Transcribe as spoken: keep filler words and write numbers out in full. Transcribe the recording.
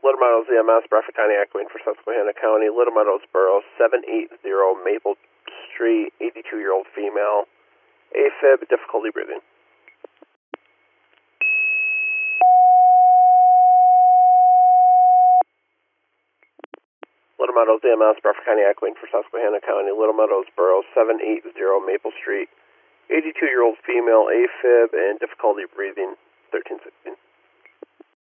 Little Meadows E M S, Bradford County, echoing for Susquehanna County. Little Meadows Borough, seven eighty Maple Street, eighty-two-year-old female, AFib, difficulty breathing. Little Meadows E M S, Bradford County, echoing for Susquehanna County. Little Meadows Borough, seven eighty Maple Street, eighty-two-year-old female, AFib, and difficulty breathing, thirteen sixteen.